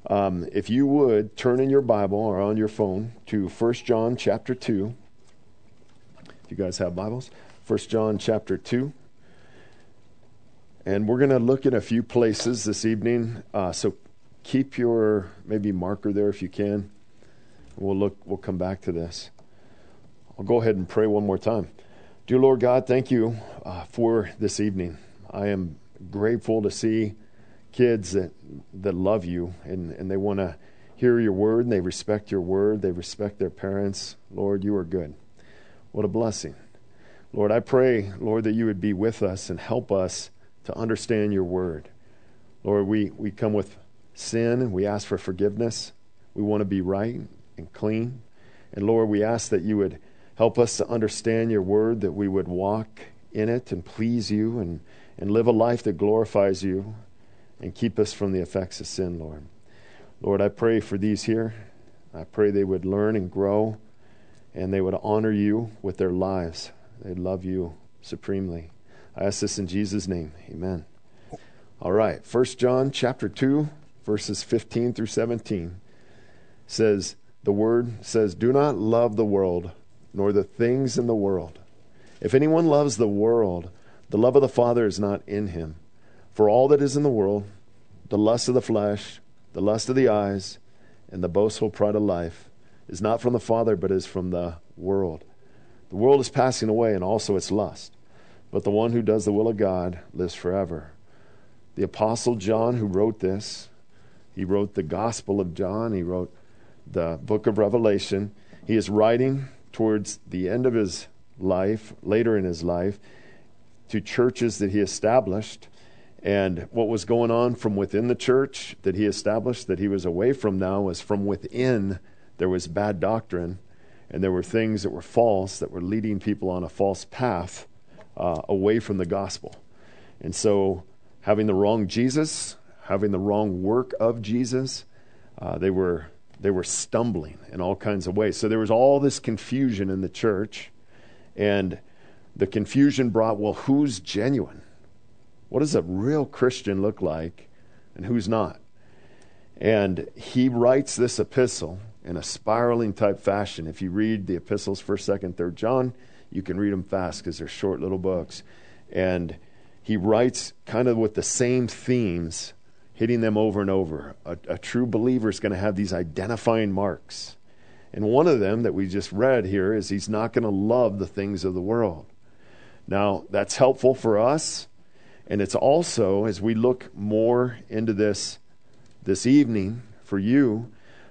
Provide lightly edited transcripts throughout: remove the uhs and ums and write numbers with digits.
If you would turn in your Bible or on your phone to 1 John chapter 2. If you guys have Bibles, 1 John chapter 2. And we're going to look at a few places this evening. So keep your maybe marker there if you can. We'll come back to this. I'll go ahead and pray one more time. Dear Lord God, thank you for this evening. I am grateful to see kids that love you and they want to hear your word and they respect your word. They respect their parents. Lord, you are good. What a blessing. Lord, I pray, Lord, that you would be with us and help us to understand your word. Lord, we come with sin and we ask for forgiveness. We want to be right and clean. And Lord, we ask that you would help us to understand your word, that we would walk in it and please you and live a life that glorifies you and keep us from the effects of sin, Lord. Lord, I pray for these here. I pray they would learn and grow and they would honor you with their lives. They'd love you supremely. I ask this in Jesus' name. Amen. All right. 1 John chapter 2, verses 15 through 17 says, the word says, do not love the world, nor the things in the world. If anyone loves the world, the love of the Father is not in him. For all that is in the world, the lust of the flesh, the lust of the eyes, and the boastful pride of life, is not from the Father, but is from the world. The world is passing away, and also its lust. But the one who does the will of God lives forever. The Apostle John, who wrote this, he wrote the Gospel of John, he wrote the book of Revelation. He is writing towards the end of his life, later in his life, to churches that he established. And what was going on from within the church that he established, that he was away from now, was from within there was bad doctrine, and there were things that were false that were leading people on a false path away from the gospel. And so having the wrong Jesus, having the wrong work of Jesus, they were stumbling in all kinds of ways. So there was all this confusion in the church, and the confusion brought, well, who's genuine? What does a real Christian look like and who's not? And he writes this epistle in a spiraling type fashion. If you read the epistles, 1st, 2nd, 3rd John, you can read them fast because they're short little books. And he writes kind of with the same themes, hitting them over and over. A true believer is going to have these identifying marks. And one of them that we just read here is he's not going to love the things of the world. Now, that's helpful for us. And it's also, as we look more into this evening for you,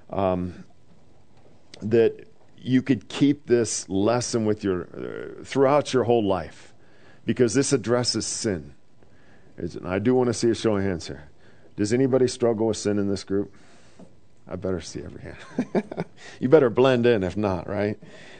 that you could keep this lesson with throughout your whole life, because this addresses sin. I do want to see a show of hands here. Does anybody struggle with sin in this group? I better see every hand. You better blend in if not, right?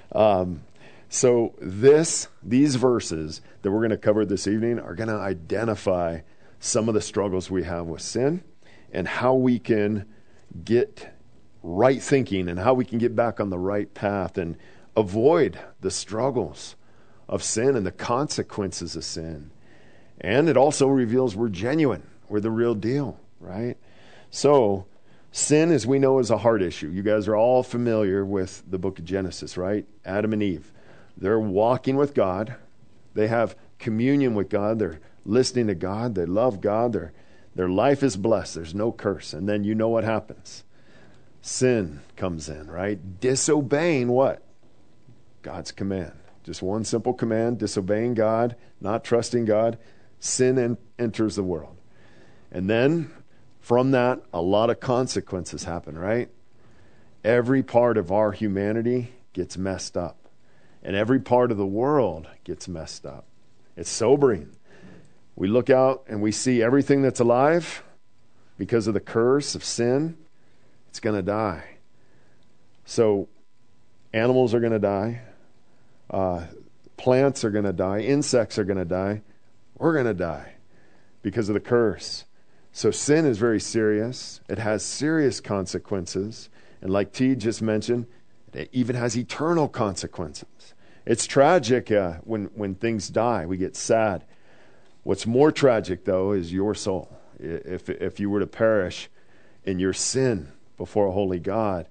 So these verses that we're going to cover this evening are going to identify some of the struggles we have with sin and how we can get right thinking and how we can get back on the right path and avoid the struggles of sin and the consequences of sin. And it also reveals we're genuine. We're the real deal, right? So sin, as we know, is a heart issue. You guys are all familiar with the book of Genesis, right? Adam and Eve. They're walking with God. They have communion with God. They're listening to God. They love God. Their life is blessed. There's no curse. And then you know what happens. Sin comes in, right? Disobeying what? God's command. Just one simple command, disobeying God, not trusting God. Sin enters the world. And then from that, a lot of consequences happen, right? Every part of our humanity gets messed up. And every part of the world gets messed up. It's sobering. We look out and we see everything that's alive because of the curse of sin, it's going to die. So animals are going to die. Plants are going to die. Insects are going to die. We're going to die because of the curse. So sin is very serious. It has serious consequences. And like T just mentioned, it even has eternal consequences. It's tragic when things die. We get sad. What's more tragic, though, is your soul. If you were to perish, in your sin before a holy God,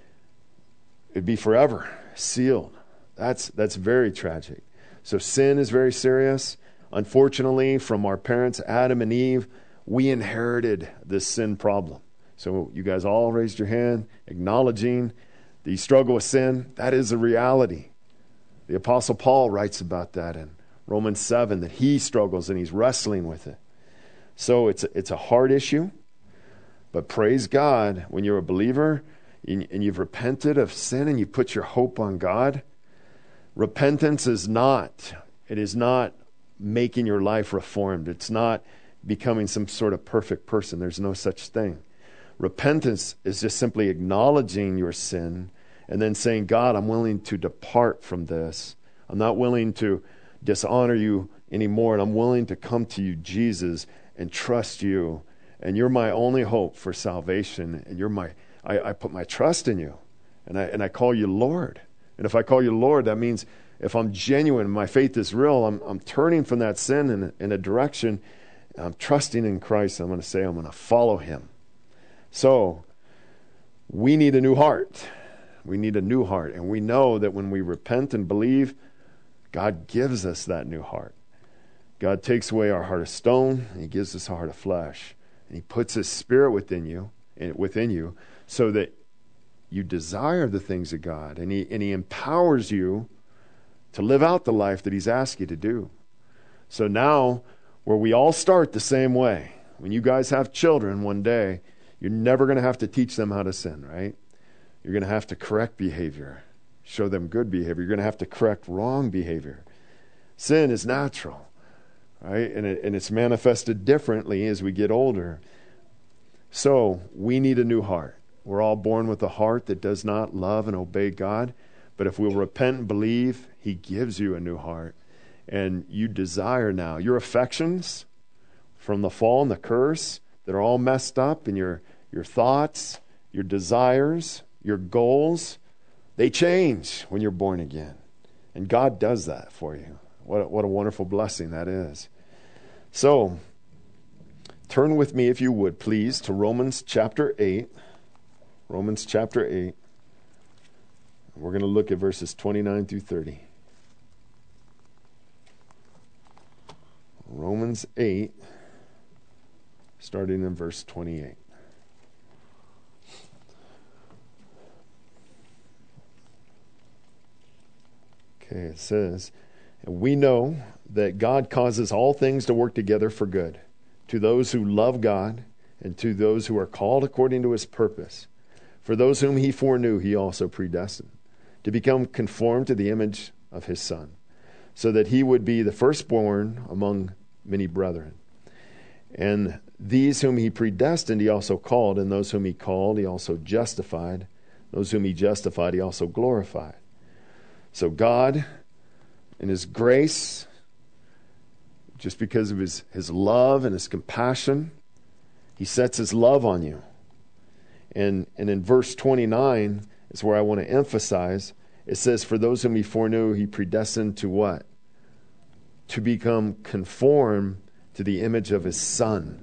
it'd be forever sealed. That's very tragic. So sin is very serious. Unfortunately, from our parents, Adam and Eve, we inherited this sin problem. So you guys all raised your hand, acknowledging that you struggle with sin. That is a reality. The Apostle Paul writes about that in Romans 7, that he struggles and he's wrestling with it. So it's a hard issue. But praise God, when you're a believer and you've repented of sin and you put your hope on God, repentance is not making your life reformed. It's not becoming some sort of perfect person. There's no such thing. Repentance is just simply acknowledging your sin and then saying, God, I'm willing to depart from this. I'm not willing to dishonor you anymore, and I'm willing to come to you, Jesus, and trust you. And you're my only hope for salvation. And I put my trust in you. And I call you Lord. And if I call you Lord, that means if I'm genuine, my faith is real, I'm turning from that sin in a direction, and I'm trusting in Christ. I'm going to say I'm going to follow him. So we need a new heart. We need a new heart. And we know that when we repent and believe, God gives us that new heart. God takes away our heart of stone, and he gives us a heart of flesh. And he puts his spirit within you so that you desire the things of God. And he empowers you to live out the life that he's asked you to do. So now, where we all start the same way, when you guys have children one day, you're never going to have to teach them how to sin, right? You're going to have to correct behavior, show them good behavior. You're going to have to correct wrong behavior. Sin is natural, right? And it's manifested differently as we get older. So we need a new heart. We're all born with a heart that does not love and obey God. But if we'll repent and believe, he gives you a new heart. And you desire now your affections from the fall and the curse that are all messed up, and your thoughts, your desires, your goals, they change when you're born again. And God does that for you. What a wonderful blessing that is. So, turn with me, if you would, please, to Romans chapter 8. Romans chapter 8. We're going to look at verses 29 through 30. Romans 8, starting in verse 28. Okay, it says, we know that God causes all things to work together for good, to those who love God and to those who are called according to his purpose. For those whom he foreknew, he also predestined to become conformed to the image of his Son, so that he would be the firstborn among many brethren. And these whom he predestined, he also called, and those whom he called, he also justified. Those whom he justified, he also glorified. So God, in his grace, just because of his love and his compassion, he sets his love on you. And in verse 29 is where I want to emphasize. It says, for those whom he foreknew, he predestined to what? To become conformed to the image of his Son.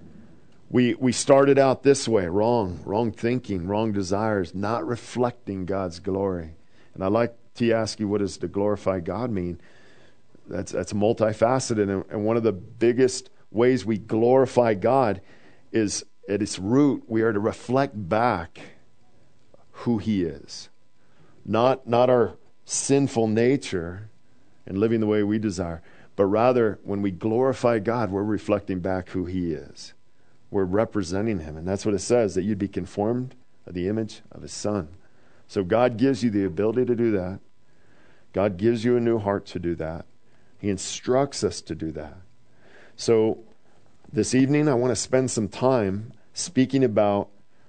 We started out this way, wrong thinking, wrong desires, not reflecting God's glory. And I like to ask you, what does to glorify God mean? That's multifaceted, and one of the biggest ways we glorify God is at its root, we are to reflect back who he is. Not our sinful nature and living the way we desire, but rather when we glorify God, we're reflecting back who he is. We're representing him, and that's what it says, that you'd be conformed to the image of his Son. So God gives you the ability to do that. God gives you a new heart to do that. He instructs us to do that. So this evening, I want to spend some time speaking about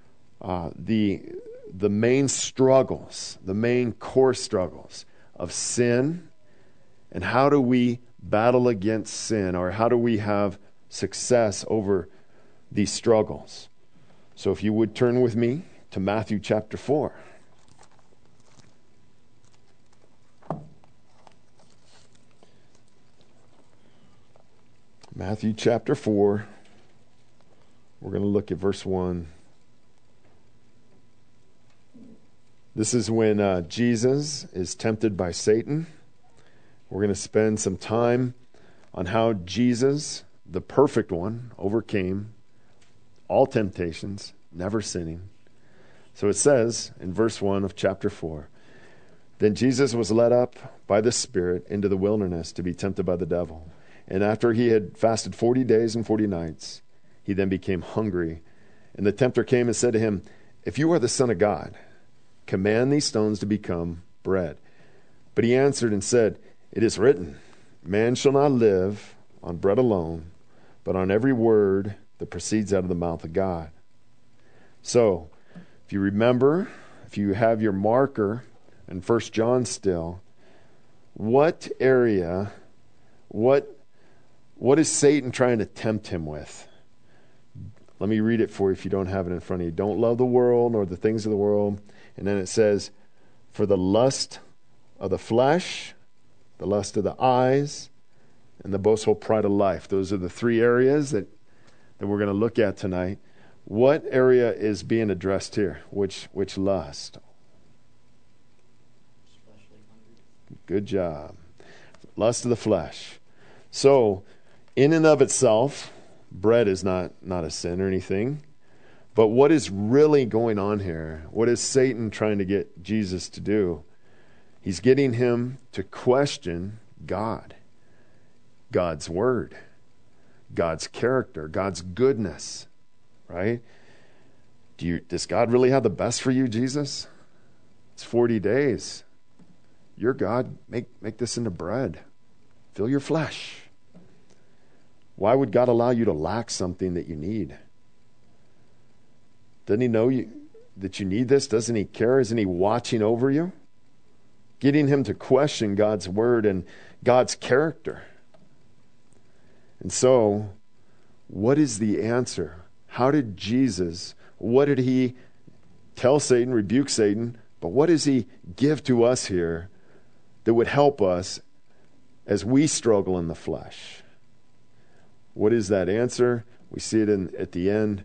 the main struggles, the main core struggles of sin, and how do we battle against sin, or how do we have success over these struggles. So if you would turn with me to Matthew chapter 4. Matthew chapter 4. We're going to look at verse 1 This is when Jesus is tempted by Satan. We're going to spend some time on how Jesus, the perfect one, overcame all temptations, never sinning. So it says in verse 1 of chapter 4, "Then Jesus was led up by the Spirit into the wilderness to be tempted by the devil. And after he had fasted 40 days and 40 nights, he then became hungry. And the tempter came and said to him, 'If you are the Son of God, command these stones to become bread.' But he answered and said, 'It is written, man shall not live on bread alone, but on every word that proceeds out of the mouth of God.'" So, if you remember, if you have your marker in 1 John still, what area, what is Satan trying to tempt him with? Let me read it for you if you don't have it in front of you. "Don't love the world nor the things of the world." And then it says, "For the lust of the flesh, the lust of the eyes, and the boastful pride of life." Those are the three areas that we're going to look at tonight. What area is being addressed here? Which lust? Good job. Lust of the flesh. So, in and of itself, bread is not a sin or anything. But what is really going on here? What is Satan trying to get Jesus to do? He's getting him to question God, God's word, God's character, God's goodness, right? Does God really have the best for you, Jesus? It's 40 days. You're God. Make this into bread. Fill your flesh. Why would God allow you to lack something that you need? Doesn't he know that you need this? Doesn't he care? Isn't he watching over you? Getting him to question God's word and God's character. And so, what is the answer? How did Jesus, what did he tell Satan, rebuke Satan, but what does he give to us here that would help us as we struggle in the flesh? What is that answer? We see it at the end.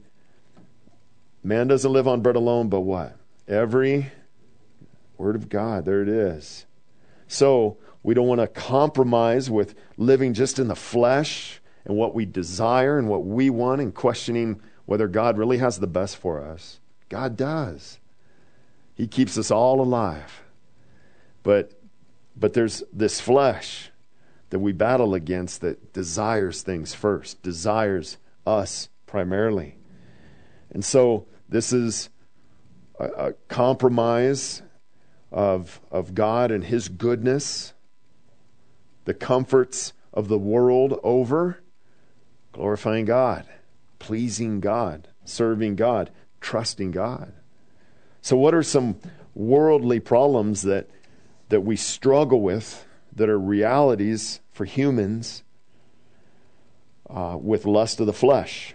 Man doesn't live on bread alone, but what? Every word of God. There it is. So we don't want to compromise with living just in the flesh and what we desire and what we want and questioning whether God really has the best for us. God does. He keeps us all alive. But there's this flesh that we battle against that desires things first, desires us primarily. And so this is a compromise of God and his goodness, the comforts of the world over glorifying God, pleasing God, serving God, trusting God. So what are some worldly problems that we struggle with that are realities for humans with lust of the flesh?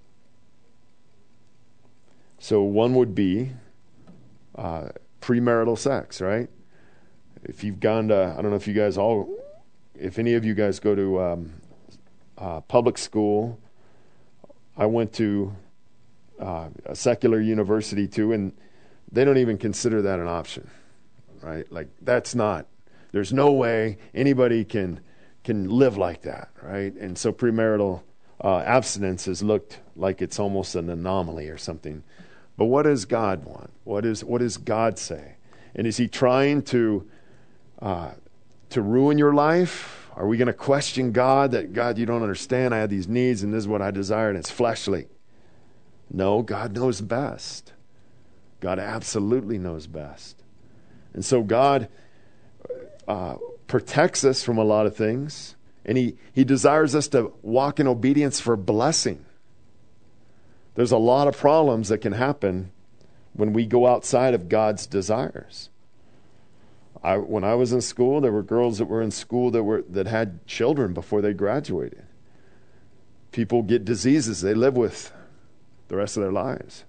So one would be premarital sex, right? If you've gone to, I don't know if you guys if any of you guys go to public school. I went to a secular university too, and they don't even consider that an option, right? Like there's no way anybody can live like that, right? And so premarital abstinence has looked like it's almost an anomaly or something. But what does God want? What does God say? And is he trying to ruin your life? Are we going to question God that, God, you don't understand, I have these needs and this is what I desire and it's fleshly? No, God knows best. God absolutely knows best. And so God protects us from a lot of things, and he desires us to walk in obedience for blessing. There's a lot of problems that can happen when we go outside of God's desires. When I was in school, there were girls that were in school that had children before they graduated. People get diseases they live with the rest of their lives.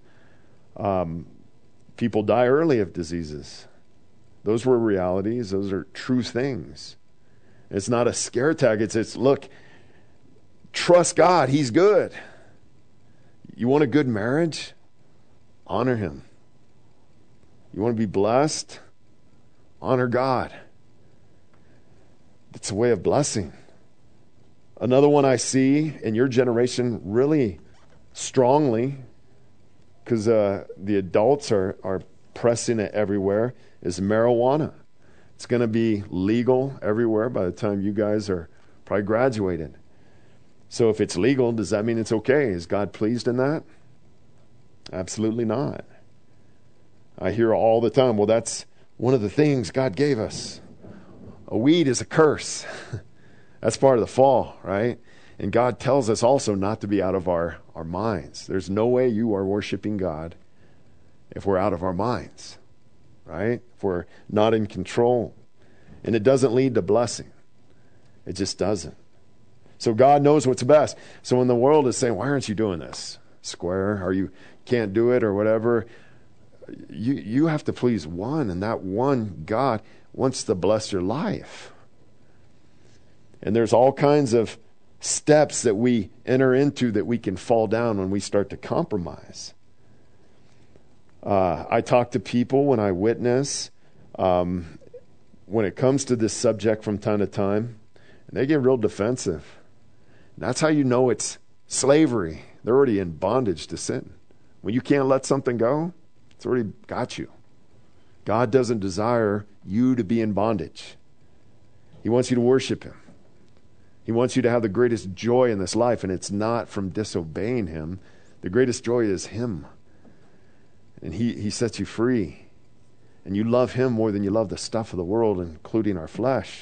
People die early of diseases. Those were realities. Those are true things. It's not a scare tag. It's look, trust God. He's good. You want a good marriage? Honor him. You want to be blessed? Honor God. It's a way of blessing. Another one I see in your generation really strongly, because the adults are pressing it everywhere, is marijuana. It's going to be legal everywhere by the time you guys are probably graduated. So if it's legal, does that mean it's okay? Is God pleased in that? Absolutely not. I hear all the time, well, that's one of the things God gave us. A weed is a curse. That's part of the fall, right? And God tells us also not to be out of our minds. There's no way you are worshiping God if we're out of our minds, right? If we're not in control. And it doesn't lead to blessing. It just doesn't. So God knows what's best. So when the world is saying, why aren't you doing this? Square, or you can't do it or whatever, you have to please one, and that one, God, wants to bless your life. And there's all kinds of steps that we enter into that we can fall down when we start to compromise. I talk to people when I witness, when it comes to this subject from time to time, and they get real defensive. And that's how you know it's slavery. They're already in bondage to sin. When you can't let something go, it's already got you. God doesn't desire you to be in bondage. He wants you to worship Him. He wants you to have the greatest joy in this life, and it's not from disobeying Him. The greatest joy is Him. And He sets you free. And you love Him more than you love the stuff of the world, including our flesh.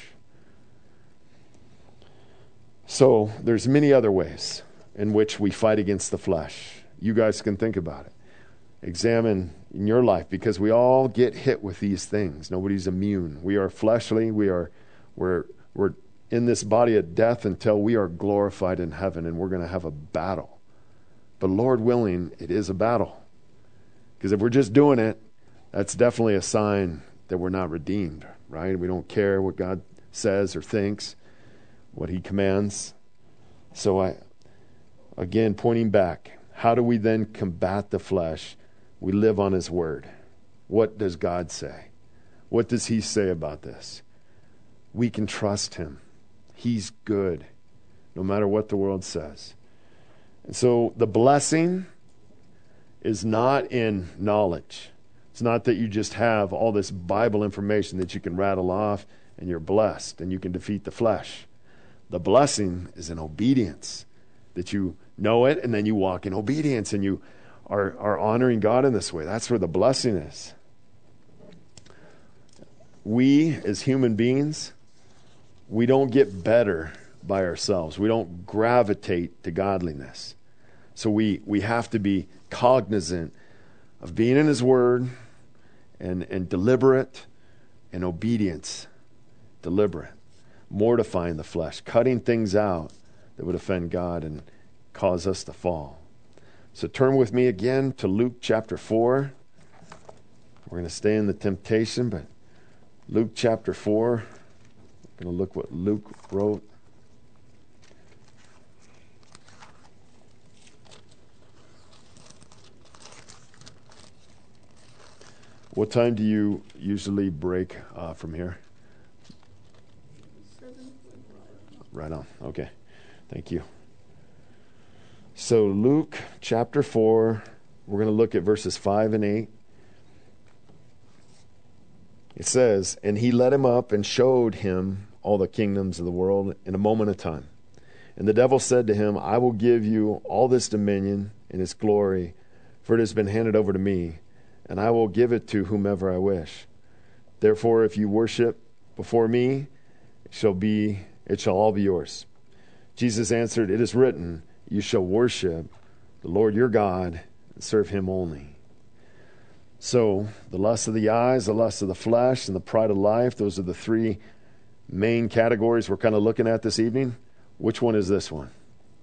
So there's many other ways in which we fight against the flesh. You guys can think about it. Examine in your life, because we all get hit with these things. Nobody's immune. We are fleshly. We're in this body of death until we are glorified in heaven, and we're going to have a battle. But Lord willing, it is a battle. Because if we're just doing it, that's definitely a sign that we're not redeemed, right? We don't care what God says or thinks, what He commands. So again, pointing back, how do we then combat the flesh? We live on His word. What does God say? What does He say about this? We can trust Him. He's good, no matter what the world says. And so the blessing is not in knowledge. It's not that you just have all this Bible information that you can rattle off and you're blessed and you can defeat the flesh. The blessing is in obedience, that you know it and then you walk in obedience and you are honoring God in this way. That's where the blessing is. We, as human beings, we don't get better by ourselves. We don't gravitate to godliness. So we have to be cognizant of being in His word and deliberate, and obedience, deliberate, mortifying the flesh, cutting things out that would offend God and cause us to fall. So turn with me again to Luke chapter 4. We're going to stay in the temptation, but Luke chapter 4, we're going to look what Luke wrote. What time do you usually break from here? 7. Right on. Okay. Thank you. So Luke chapter 4, we're going to look at verses 5 and 8. It says, "And He led him up and showed him all the kingdoms of the world in a moment of time. And the devil said to him, I will give you all this dominion and its glory, for it has been handed over to me, and I will give it to whomever I wish. Therefore, if you worship before me, it shall all be yours. Jesus answered, It is written, you shall worship the Lord your God and serve Him only. So, the lust of the eyes, the lust of the flesh, and the pride of life, those are the three main categories we're kind of looking at this evening. Which one is this one?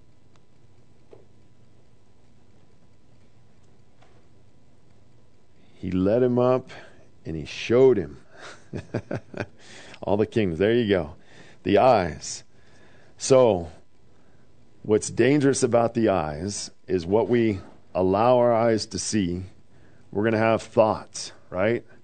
He led him up and He showed him all the kingdoms. There you go. The eyes. So, what's dangerous about the eyes is what we allow our eyes to see. We're going to have thoughts, right?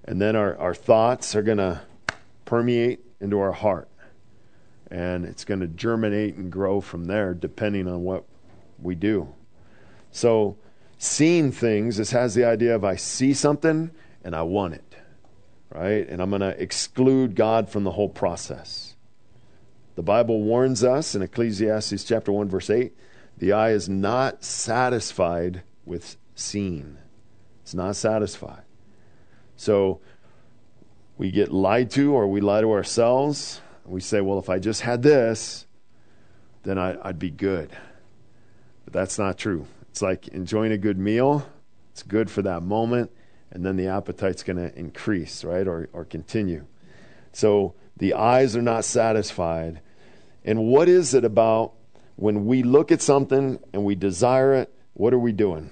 And then our thoughts are going to permeate into our heart. And it's going to germinate and grow from there depending on what we do. So seeing things, this has the idea of I see something and I want it, right? And I'm going to exclude God from the whole process. The Bible warns us in Ecclesiastes chapter 1, verse 8, the eye is not satisfied with seeing. It's not satisfied. So we get lied to, or we lie to ourselves. We say, well, if I just had this, then I'd be good. But that's not true. It's like enjoying a good meal. It's good for that moment, and then the appetite's going to increase, right, or continue. So the eyes are not satisfied. And what is it about when we look at something and we desire it, what are we doing?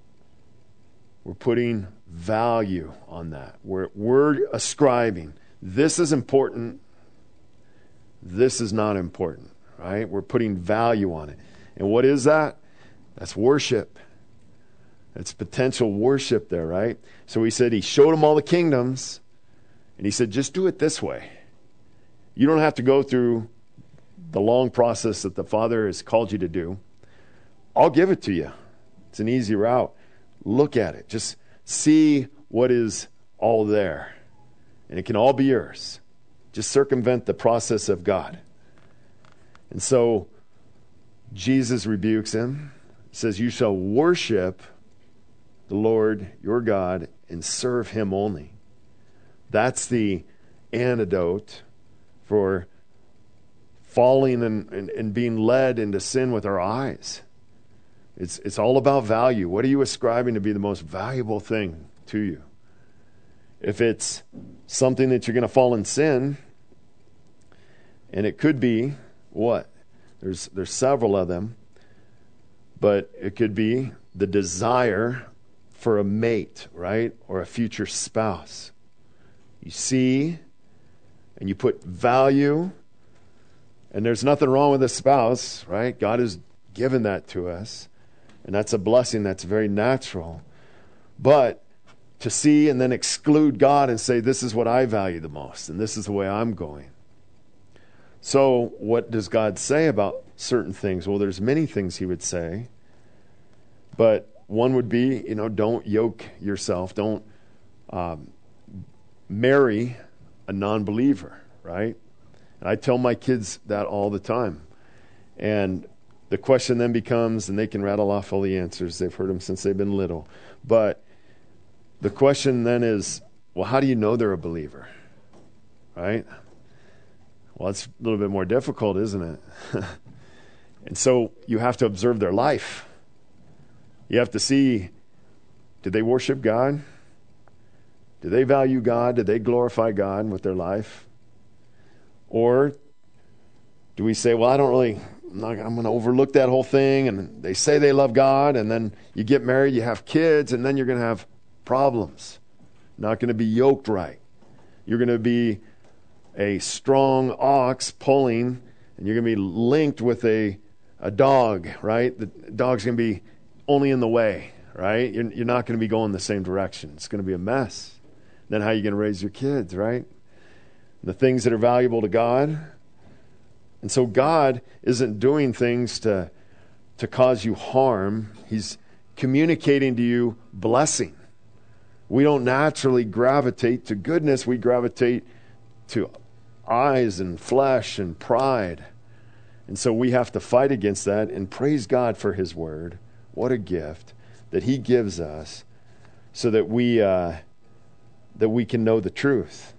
We're putting value on that. We're ascribing, this is important, this is not important, right? We're putting value on it. And what is that? That's worship. It's potential worship there, right? So he said he showed them all the kingdoms, and he said, just do it this way. You don't have to go through the long process that the Father has called you to do. I'll give it to you. It's an easy route. Look at it. Just see what is all there. And it can all be yours. Just circumvent the process of God. And so Jesus rebukes him. He says, you shall worship the Lord your God and serve him only. That's the antidote for falling and being led into sin with our eyes. It's all about value. What are you ascribing to be the most valuable thing to you? If it's something that you're going to fall in sin, and it could be what? There's several of them, but it could be the desire for a mate, right? Or a future spouse. You see, and you put value, and there's nothing wrong with a spouse, right? God has given that to us, and that's a blessing that's very natural. But to see and then exclude God and say, this is what I value the most, and this is the way I'm going. So what does God say about certain things? Well, there's many things he would say, but one would be, don't yoke yourself. Don't marry a non-believer, right? And I tell my kids that all the time. And the question then becomes, and they can rattle off all the answers. They've heard them since they've been little. But the question then is, well, how do you know they're a believer? Right? Well, it's a little bit more difficult, isn't it? And so you have to observe their life. You have to see, did they worship God? Do they value God? Do they glorify God with their life? Or do we say, well, I'm going to overlook that whole thing, and they say they love God, and then you get married, you have kids, and then you're going to have problems. Not going to be yoked right. You're going to be a strong ox pulling, and you're going to be linked with a dog, right? The dog's going to be only in the way, right? You're not going to be going the same direction. It's going to be a mess. Then how are you going to raise your kids, right? The things that are valuable to God. And so God isn't doing things to cause you harm. He's communicating to you blessing. We don't naturally gravitate to goodness. We gravitate to eyes and flesh and pride. And so we have to fight against that and praise God for his word. What a gift that he gives us so that we can know the truth.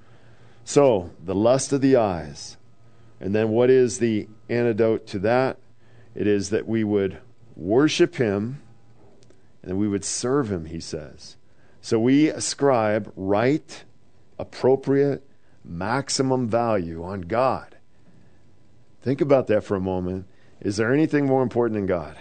So, the lust of the eyes. And then what is the antidote to that? It is that we would worship him and we would serve him, he says. So we ascribe right, appropriate, maximum value on God. Think about that for a moment. Is there anything more important than God?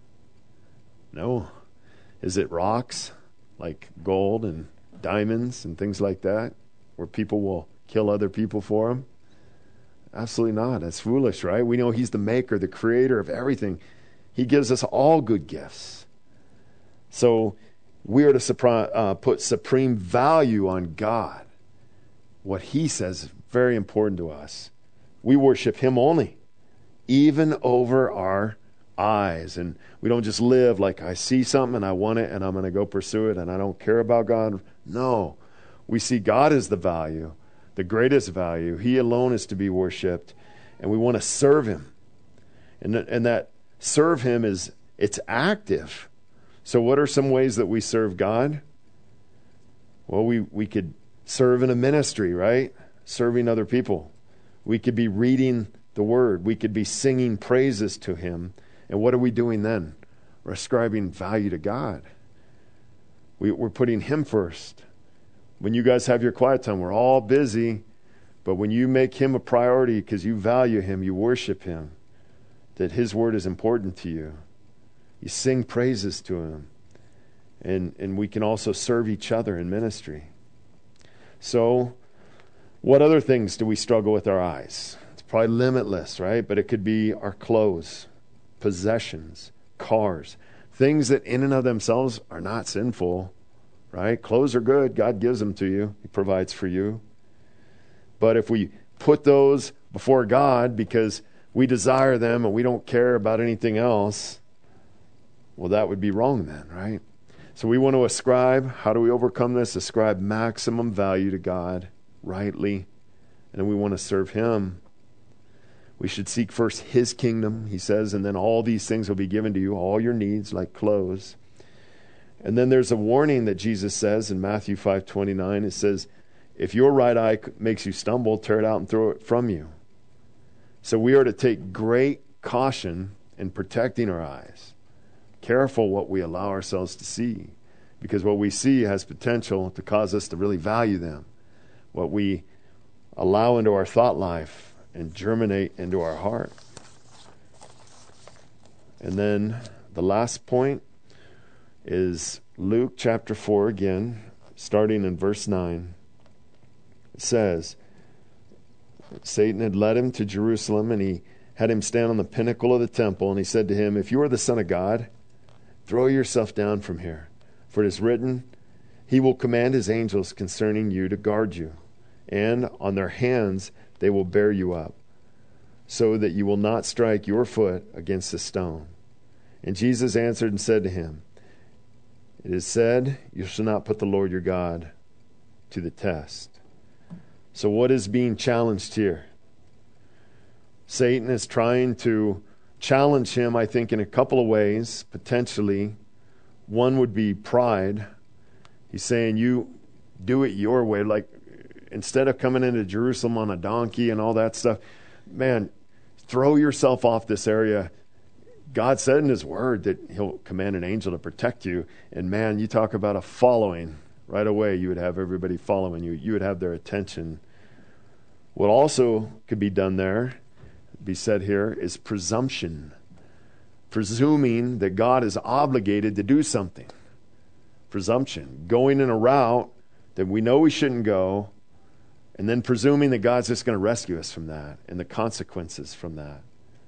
No. Is it rocks like gold and diamonds and things like that, where people will kill other people for them? Absolutely not. That's foolish, right? We know he's the maker, the creator of everything. He gives us all good gifts. So We are to put supreme value on God. What he says is very important to us. We worship him only, even over our eyes. And we don't just live like I see something and I want it and I'm going to go pursue it and I don't care about God. No, we see God as the value, the greatest value. He alone is to be worshiped, and we want to serve him. And that serve him it's active. So what are some ways that we serve God? Well, we could serve in a ministry, right? Serving other people. We could be reading the word. We could be singing praises to him. And what are we doing then? We're ascribing value to God. We're putting him first. When you guys have your quiet time, we're all busy. But when you make him a priority because you value him, you worship him, that his word is important to you, you sing praises to him. And we can also serve each other in ministry. So, what other things do we struggle with our eyes? It's probably limitless, right? But it could be our clothes, possessions, cars, things that in and of themselves are not sinful, right? Clothes are good. God gives them to you. He provides for you. But if we put those before God because we desire them and we don't care about anything else, well, that would be wrong then, right? So we want to ascribe, how do we overcome this? Ascribe maximum value to God rightly, and then we want to serve him. We should seek first his kingdom, he says, and then all these things will be given to you, all your needs like clothes. And then there's a warning that Jesus says in Matthew 5:29. It says, if your right eye makes you stumble, tear it out and throw it from you. So we are to take great caution in protecting our eyes. Careful what we allow ourselves to see, because what we see has potential to cause us to really value them. What we allow into our thought life and germinate into our heart. And then the last point is Luke chapter 4 again, starting in verse 9. It says, Satan had led him to Jerusalem, and he had him stand on the pinnacle of the temple, and he said to him, if you are the Son of God, throw yourself down from here, for it is written, he will command his angels concerning you to guard you, and on their hands they will bear you up, so that you will not strike your foot against a stone. And Jesus answered and said to him, it is said, you shall not put the Lord your God to the test. So what is being challenged here? Satan is trying to challenge him, I think, in a couple of ways, potentially. One would be pride. He's saying, you do it your way. Like, instead of coming into Jerusalem on a donkey and all that stuff, man, throw yourself off this area. God said in his word that he'll command an angel to protect you. And man, you talk about a following. Right away, you would have everybody following you. You would have their attention. What also could be done there, be said here, is presumption. Presuming that God is obligated to do something. Presumption. Going in a route that we know we shouldn't go, and then presuming that God's just going to rescue us from that and the consequences from that.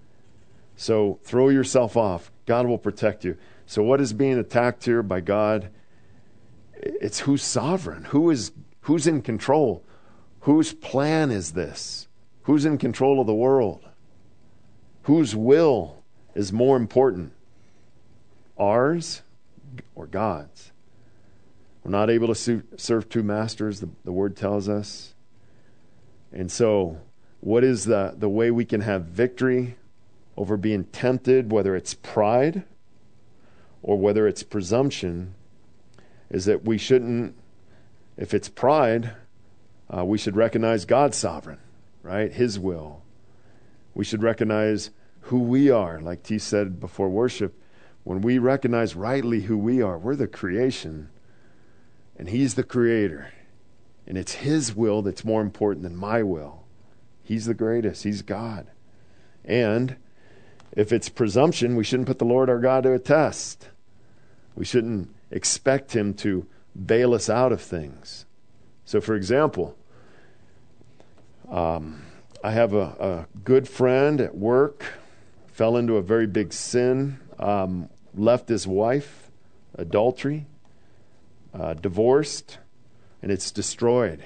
So throw yourself off. God will protect you. So what is being attacked here by God? It's who's sovereign, who's in control, whose plan is this, who's in control of the world, whose will is more important, ours or God's. We're not able to serve two masters, the word tells us. And so what is the way we can have victory over being tempted, whether it's pride or whether it's presumption, is that we shouldn't, if it's pride, we should recognize God's sovereign, right? His will. We should recognize who we are. Like T said before worship, when we recognize rightly who we are, we're the creation, and he's the creator. And it's his will that's more important than my will. He's the greatest. He's God. And if it's presumption, we shouldn't put the Lord our God to a test. We shouldn't expect him to bail us out of things. So, for example, I have a good friend at work, fell into a very big sin, left his wife, adultery. divorced, and it's destroyed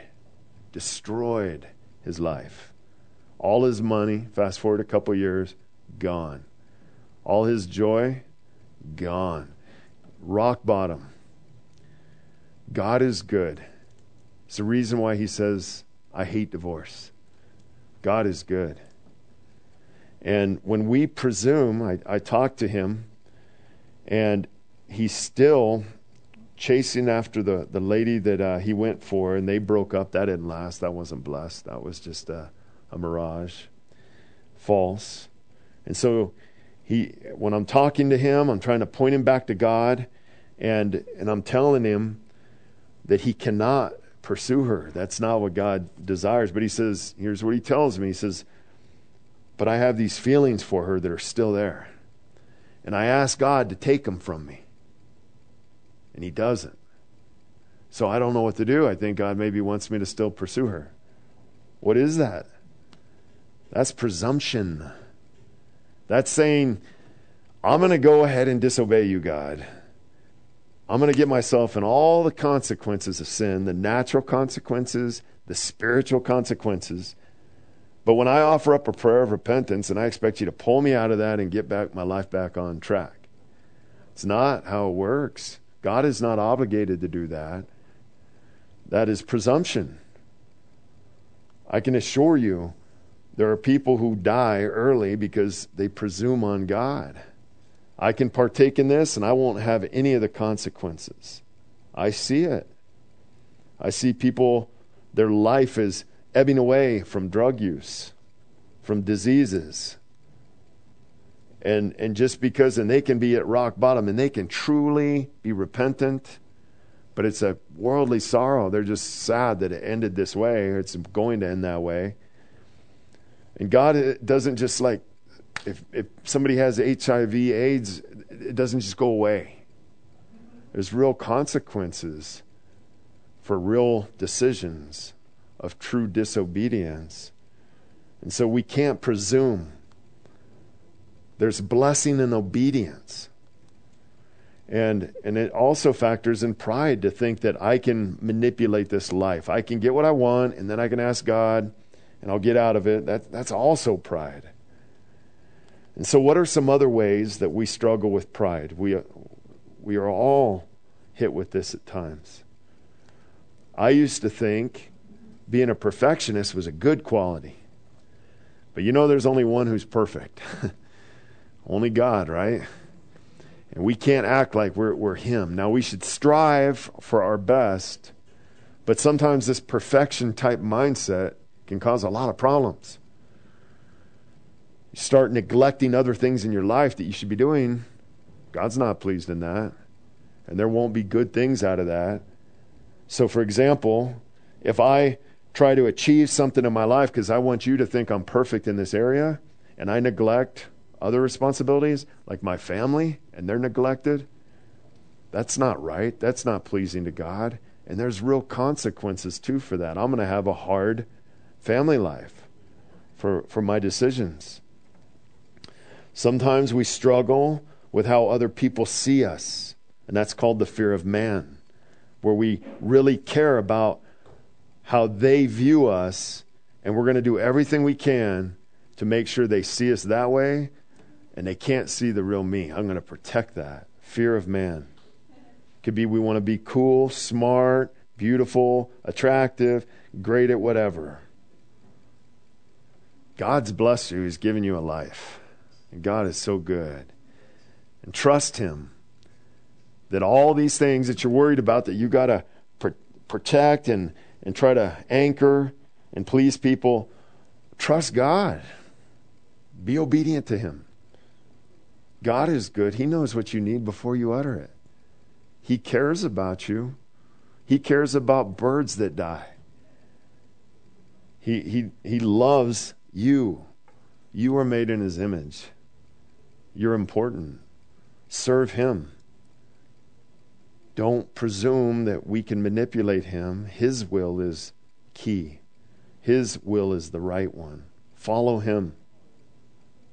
his life. All his money, fast forward a couple years, gone. All his joy, gone. Rock bottom. God is good. It's the reason why he says, I hate divorce. God is good. And when we presume, I talked to him, and he's still chasing after the lady that he went for, and they broke up. That didn't last. That wasn't blessed. That was just a mirage. False. And so when I'm talking to him, I'm trying to point him back to God, and I'm telling him that he cannot pursue her. That's not what God desires. But he says, here's what he tells me. He says, but I have these feelings for her that are still there. And I ask God to take them from me. And he doesn't. So I don't know what to do. I think God maybe wants me to still pursue her. What is that? That's presumption. That's saying, I'm going to go ahead and disobey you, God. I'm going to get myself in all the consequences of sin, the natural consequences, the spiritual consequences. But when I offer up a prayer of repentance and I expect you to pull me out of that and get my life back on track, it's not how it works. God is not obligated to do that. That is presumption. I can assure you there are people who die early because they presume on God. I can partake in this and I won't have any of the consequences. I see it. I see people, their life is ebbing away from drug use, from diseases. And just because, and they can be at rock bottom and they can truly be repentant, but it's a worldly sorrow. They're just sad that it ended this way, or it's going to end that way. And God doesn't just like, if somebody has HIV, AIDS, it doesn't just go away. There's real consequences for real decisions of true disobedience. And so we can't presume. There's blessing in obedience. And it also factors in pride to think that I can manipulate this life. I can get what I want, and then I can ask God, and I'll get out of it. That's also pride. And so what are some other ways that we struggle with pride? We are all hit with this at times. I used to think being a perfectionist was a good quality. But there's only one who's perfect. Only God, right? And we can't act like we're him. Now, we should strive for our best, but sometimes this perfection type mindset can cause a lot of problems. You start neglecting other things in your life that you should be doing. God's not pleased in that. And there won't be good things out of that. So, for example, if I try to achieve something in my life because I want you to think I'm perfect in this area, and I neglect other responsibilities like my family, and they're neglected, that's not right. That's not pleasing to God. And there's real consequences too for that. I'm going to have a hard family life for my decisions. Sometimes we struggle with how other people see us, and that's called the fear of man, where we really care about how they view us, and we're going to do everything we can to make sure they see us that way, and they can't see the real me. I'm going to protect that. Fear of man. Could be we want to be cool, smart, beautiful, attractive, great at whatever. God's blessed you. He's given you a life. And God is so good. And trust him that all these things that you're worried about that you got to protect and try to anchor and please people, trust God. Be obedient to him. God is good. He knows what you need before you utter it. He cares about you. He cares about birds that die. He loves you. You are made in his image. You're important. Serve him. Don't presume that we can manipulate him. His will is key. His will is the right one. Follow him.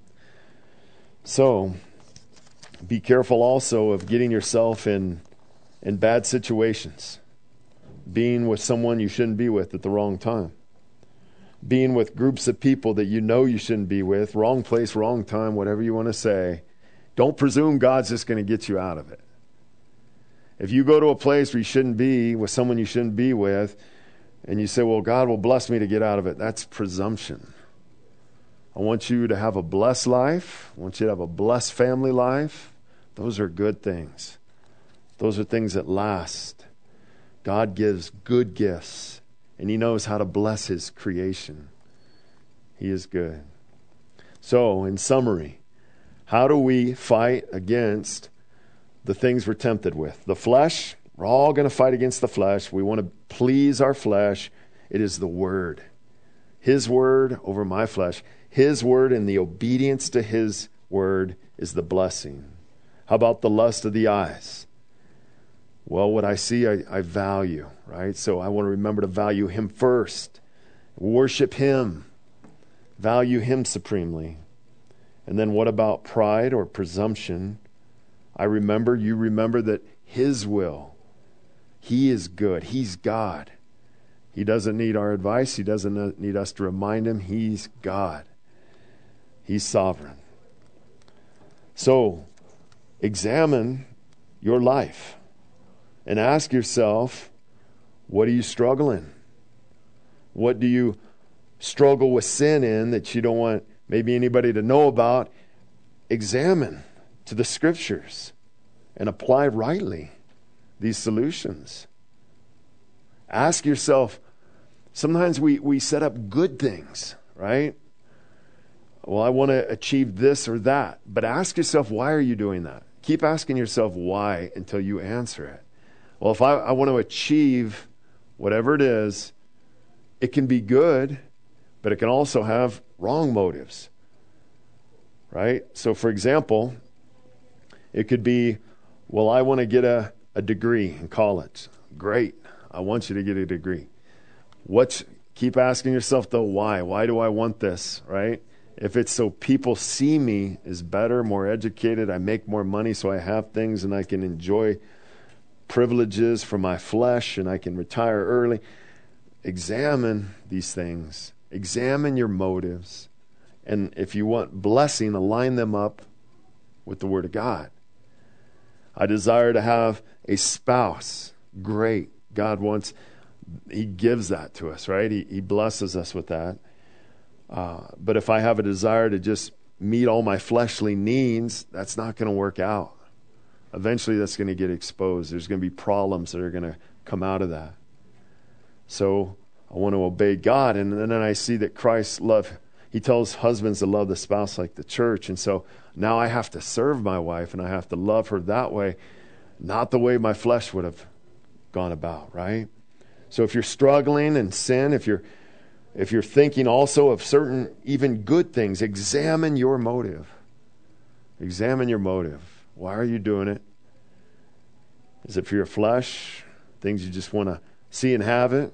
So, be careful also of getting yourself in in bad situations, being with someone you shouldn't be with at the wrong time, being with groups of people that you know you shouldn't be with, wrong place, wrong time, whatever you want to say. Don't presume God's just going to get you out of it. If you go to a place where you shouldn't be with someone you shouldn't be with, and you say, well, God will bless me to get out of it, that's presumption. I want you to have a blessed life. I want you to have a blessed family life. Those are good things. Those are things that last. God gives good gifts, and he knows how to bless his creation. He is good. So, in summary, how do we fight against the things we're tempted with? The flesh, we're all going to fight against the flesh. We want to please our flesh. It is the word. His word over my flesh. His word and the obedience to his word is the blessing. How about the lust of the eyes? Well, what I see, I value, right? So I want to remember to value him first. Worship him. Value him supremely. And then what about pride or presumption? You remember that his will, he is good. He's God. He doesn't need our advice. He doesn't need us to remind him. He's God. He's sovereign. So, examine your life and ask yourself, what are you struggling? What do you struggle with sin in that you don't want maybe anybody to know about? Examine to the scriptures and apply rightly these solutions. Ask yourself, sometimes we set up good things, right? Well, I want to achieve this or that. But ask yourself, why are you doing that? Keep asking yourself why until you answer it. Well, if I want to achieve whatever it is, it can be good, but it can also have wrong motives, right? So, for example, it could be, well, I want to get a degree in college. Great. I want you to get a degree. Keep asking yourself, though, why? Why do I want this, right? If it's so people see me as better, more educated, I make more money so I have things and I can enjoy privileges for my flesh and I can retire early. Examine these things. Examine your motives. And if you want blessing, align them up with the Word of God. I desire to have a spouse. Great. God he gives that to us, right? He blesses us with that. But if I have a desire to just meet all my fleshly needs, that's not going to work out. Eventually that's going to get exposed. There's going to be problems that are going to come out of that. So I want to obey God. And then I see that Christ he tells husbands to love the spouse like the church. And so now I have to serve my wife and I have to love her that way, not the way my flesh would have gone about, right? So if you're struggling in sin, if you're thinking also of certain even good things, examine your motive. Examine your motive. Why are you doing it? Is it for your flesh? Things you just want to see and have it?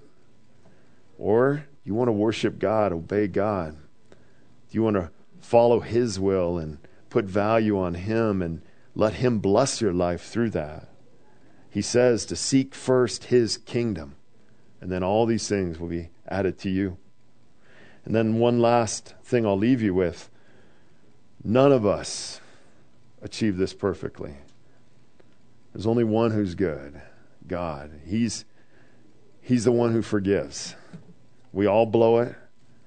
Or you want to worship God, obey God? Do you want to follow his will and put value on him and let him bless your life through that? He says to seek first his kingdom, and then all these things will be added to you. And then one last thing I'll leave you with. None of us achieve this perfectly. There's only one who's good, God. He's the one who forgives. We all blow it.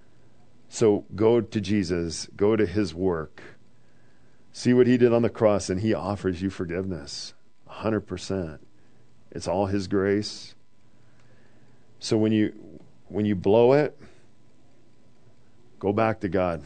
So go to Jesus. Go to his work. See what he did on the cross, and he offers you forgiveness. 100%. It's all his grace. So when you blow it, go back to God.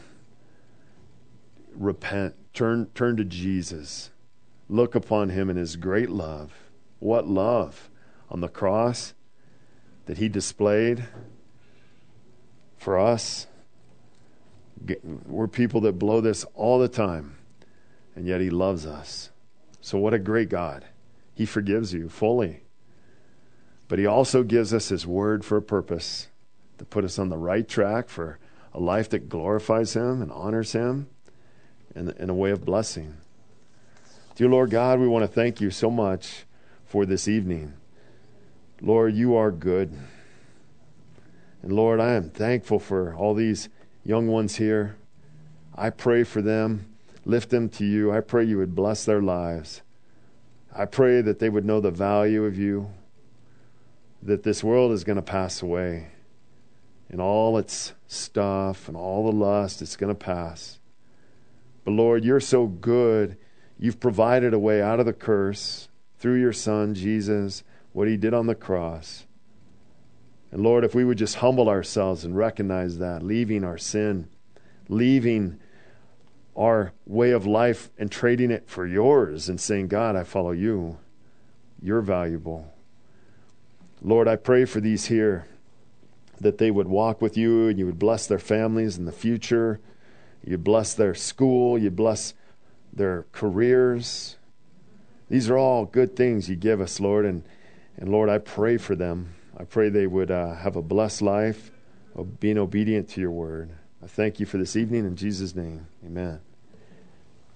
Repent. Turn to Jesus. Look upon him in his great love. What love on the cross that he displayed for us. We're people that blow this all the time, and yet he loves us. So what a great God. He forgives you fully. But he also gives us his word for a purpose, to put us on the right track for a life that glorifies him and honors him in a way of blessing. Dear Lord God, we want to thank you so much for this evening. Lord, you are good. And Lord, I am thankful for all these young ones here. I pray for them, lift them to you. I pray you would bless their lives. I pray that they would know the value of you, that this world is going to pass away, and all its stuff and all the lust, it's going to pass. But Lord, you're so good. You've provided a way out of the curse through your Son, Jesus, what he did on the cross. And Lord, if we would just humble ourselves and recognize that, leaving our sin, leaving our way of life and trading it for yours and saying, God, I follow you. You're valuable. Lord, I pray for these here that they would walk with you and you would bless their families in the future. You'd bless their school. You'd bless their careers. These are all good things you give us, Lord. And Lord, I pray for them. I pray they would have a blessed life of being obedient to your word. I thank you for this evening in Jesus' name. Amen.